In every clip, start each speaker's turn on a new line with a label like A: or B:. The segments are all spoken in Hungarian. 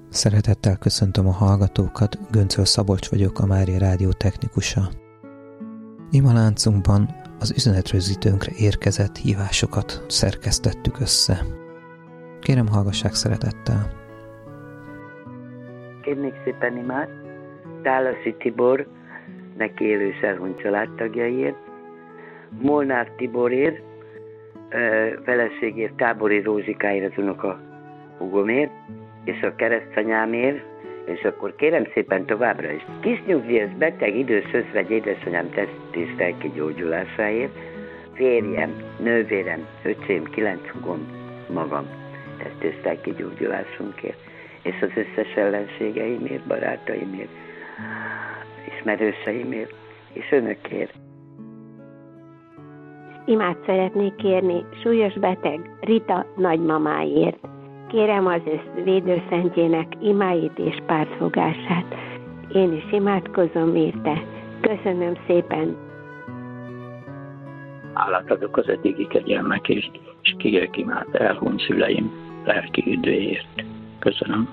A: Szeretettel köszöntöm a hallgatókat, Göncöl Szabolcs vagyok, a Mária Rádió technikusa. Imaláncunkban az üzenetrögzítőnkre érkezett hívásokat szerkesztettük össze. Kérem, hallgassák szeretettel.
B: Kérnék szépen imát Tálasi Tibor, neki élő elhunyt családtagjaiért, Molnár Tiborért, feleségért, Tábori Rózsikáért, az unoka húgomért, és a keresztanyámért, és akkor kérem szépen továbbra is. Kis nyugdíjas beteg idős özvegy édesanyám test és lelki gyógyulásáért, férjem, nővérem, öcsém, 9 húgom, magam test és lelki gyógyulásunkért, és az összes ellenségeimért, barátaimért, ismerőseimért, és önökért.
C: Imát szeretnék kérni súlyos beteg Rita nagymamáért. Kérem az védőszentjének imáit és pártfogását. Én is imádkozom érte. Köszönöm szépen.
D: Hálát adok az eddigi kegyelmekért, és kérek imát elhunyt szüleim lelki üdvéért. Köszönöm.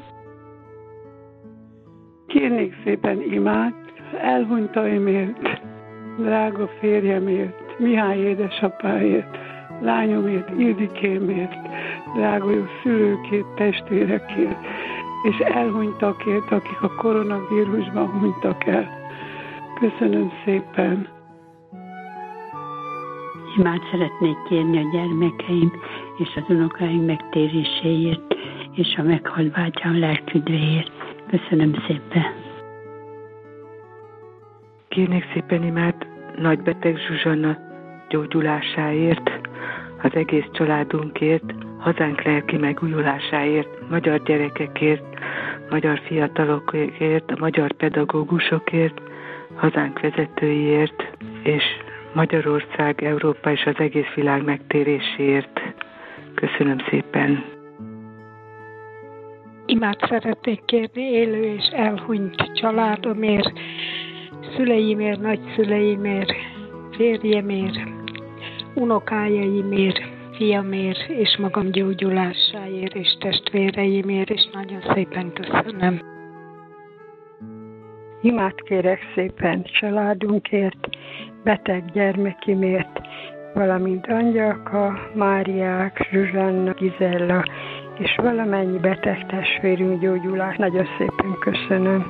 E: Kérnék szépen imát elhunytaimért, drága férjemért, Mihály édesapáért, lányomért, Ildikémért, drága jó szülőkért, testvérekért, és elhunytakért, akik a koronavírusban hunytak el. Köszönöm szépen.
F: Imát szeretnék kérni a gyermekeim és az unokáim megtéréséért, és a meghalt bátyám lelküdvéért. Köszönöm szépen.
G: Kérnék szépen imát nagybeteg Zsuzsanna gyógyulásáért, az egész családunkért, hazánk lelki megújulásáért, magyar gyerekekért, magyar fiatalokért, a magyar pedagógusokért, hazánk vezetőiért, és Magyarország, Európa és az egész világ megtéréséért. Köszönöm szépen.
H: Imát szeretnék kérni élő és elhunyt családomért, szüleimért, nagyszüleimért, férjemért, unokájaimért, fiamért, és magam gyógyulásáért, és testvéreimért, és nagyon szépen köszönöm.
I: Imát kérek szépen családunkért, beteg gyermekimért, valamint Angyalka, Máriák, Zsuzsanna, Gizella, és valamennyi beteg testvérünk gyógyulás. Nagyon szépen köszönöm.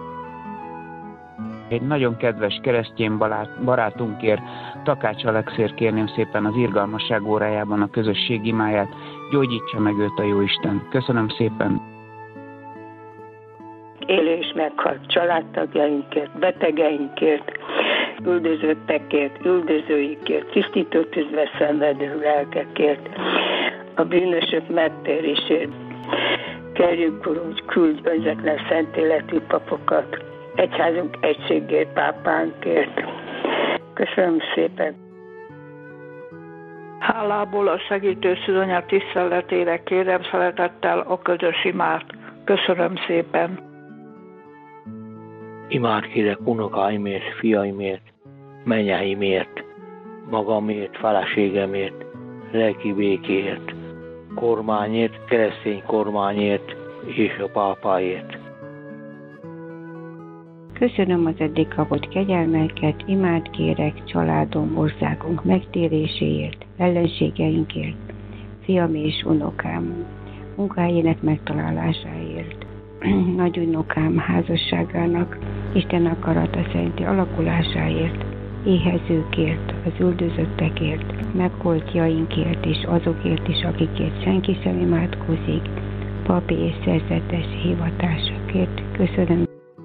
J: Egy nagyon kedves keresztény barátunkért, Takács Alexért kérném szépen az irgalmasság órájában a közösség imáját, gyógyítsa meg őt a Jóisten. Köszönöm szépen.
K: Élő és meghalt családtagjainkért, betegeinkért, üldözöttekért, üldözőikért, tisztító tűzbe szenvedő lelkekért, a bűnösök megtérésért. Kérjük, Úr, hogy küldj önzetlen szent életű papokat, egyházunk egységért, pápánkért. Köszönöm szépen.
L: Hálából a segítő szülőanyag tiszteletére kérem szeretettel a közös imát. Köszönöm szépen.
D: Imát kérek unokáimért, fiaimért, menyeimért, magamért, feleségemért, lelki békéért, kormányért, keresztény kormányért és a pápáért.
C: Köszönöm az eddig kapott kegyelmeket, imát kérek családom, országunk megtéréséért, ellenségeinkért, fiam és unokám munkahelyének megtalálásáért, nagyunokám házasságának Isten akarata szerinti alakulásáért, éhezőkért, az üldözöttekért, megholtjainkért és azokért is, akikért senki sem imádkozik, papi és szerzetes hivatásokért. Köszönöm.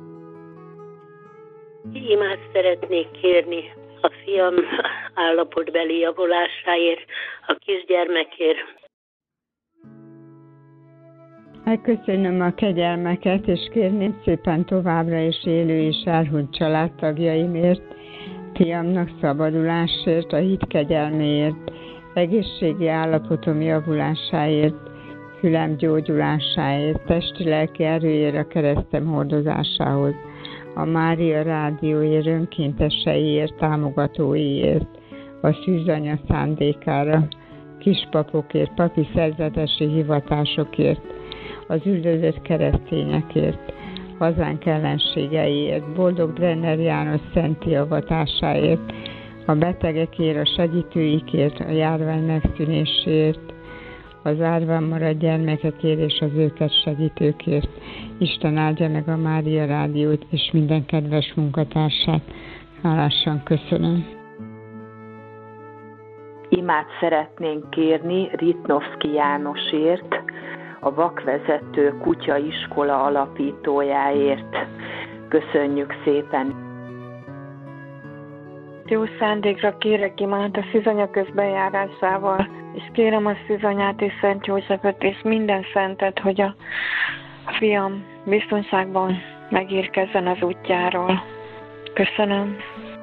M: Imát szeretnék kérni a fiam állapotbeli javulásáért, a kisgyermekért.
N: Megköszönöm a kegyelmeket, és kérném szépen továbbra is élő és elhunyt családtagjaimért, fiamnak szabadulásért, a hit kegyelméért, egészségi állapotom javulásáért, fülem gyógyulásáért, testi-lelki erőért, a keresztem hordozásához, a Mária Rádióért, önkénteseiért, támogatóiért, a szűzanya szándékára, kispapokért, papi szerzetesi hivatásokért, az üldözött keresztényekért, hazánk ellenségeiért, boldog Brenner János szenti avatásáért, a betegekért, a segítőikért, a járvány megszűnéséért, az árván maradt gyermekekért és az őket segítőkért. Isten áldja meg a Mária Rádiót és minden kedves munkatársát. Hálásan köszönöm.
O: Imát szeretnénk kérni Ritnovszky Jánosért, a vakvezető kutyaiskola alapítójáért. Köszönjük szépen!
H: Jó szándékra kérek imát a Szűzanya közbenjárásával, és kérem a Szűzanyát és Szent Józsefet és minden szentet, hogy a fiam biztonságban megérkezzen az útjáról. Köszönöm.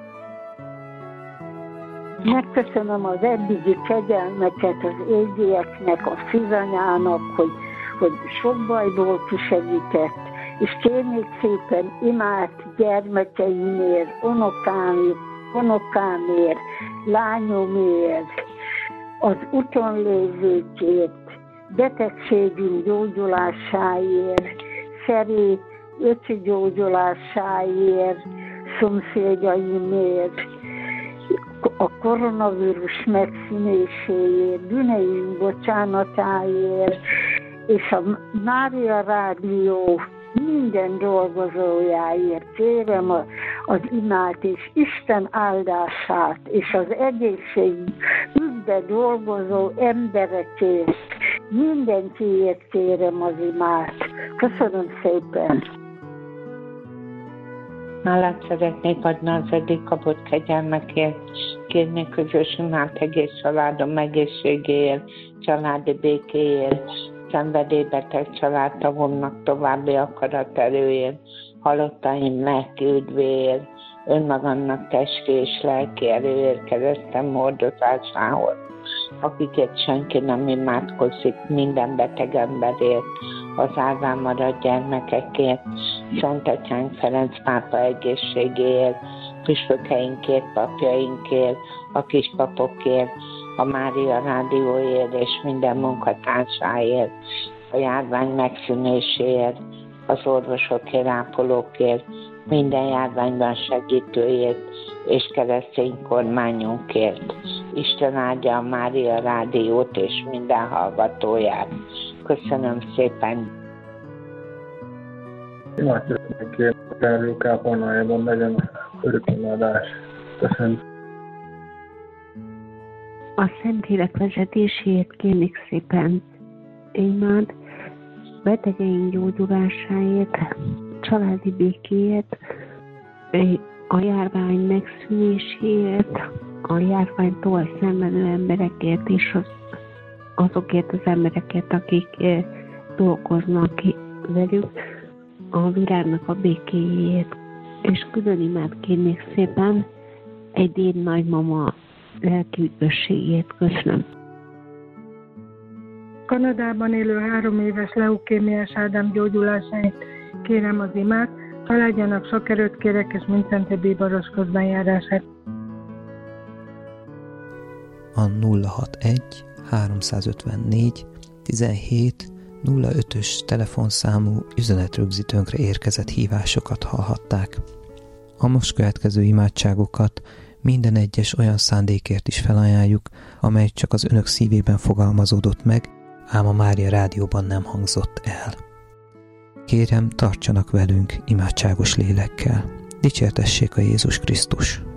P: Megköszönöm az eddigi kegyelmeket az égieknek, a Szűzanyának, hogy sok bajból kisegített, és kérnék szépen imát gyermekeimért, unokámért, lányomért, az úton lévőkért, betegségünk gyógyulásáért, Feri öcsi gyógyulásáért, szomszédjaimért, a koronavírus megszűnéséért, bűneink bocsánatáért, és a Mária Rádió minden dolgozójáért kérem az imát és Isten áldását, és az egészségügyben dolgozó emberekért, mindenkiért kérem az imát. Köszönöm szépen!
Q: Hálát szeretnék adni az eddig kapott kegyelmekért, kérni közös imát egész családom egészségéért, családi békéért, szenvedélybeteg családtagomnak további akaraterőért, halottaim lelki üdvéért, önmagamnak testi és lelki erőért, keresztem hordozásához, akiket senki nem imádkozik, minden beteg emberért, az árván maradt gyermekekért, Szentatyánk Ferenc pápa egészségéért, püspökeinkért, papjainkért, a kispapokért, a Mária Rádióért és minden munkatársáért, a járvány megszűnéséért, az orvosokért, ápolókért, minden járványban segítőért és keresztény kormányunkért. Isten áldja a Mária Rádiót és minden hallgatóját. Köszönöm szépen!
R: Imát szeretnék kérni, hogy erről kápolnájában legyen örökönadás. Köszönöm.
C: A Szentlélek vezetéséért kérnék szépen imát, betegeink gyógyulásáért, családi békéért, a járvány megszűnéséért, a járványtól szenvedő emberekért és azokért az emberekért, akik dolgoznak velük, a világnak a békéjét. És külön imát kérnék szépen egy én nagymama lelki üdvösségét. Köszönöm.
S: Kanadában élő 3 éves leukémiás Ádám gyógyulásáért kérem az imát, családjának sok erőt kérek, és Mindszenty bíboros közbenjárását.
A: A 061 354 17 05-ös telefonszámú üzenetrögzítőnkre érkezett hívásokat hallhatták. A most következő imádságokat minden egyes olyan szándékért is felajánljuk, amely csak az önök szívében fogalmazódott meg, ám a Mária Rádióban nem hangzott el. Kérem, tartsanak velünk imádságos lélekkel. Dicsértessék a Jézus Krisztus!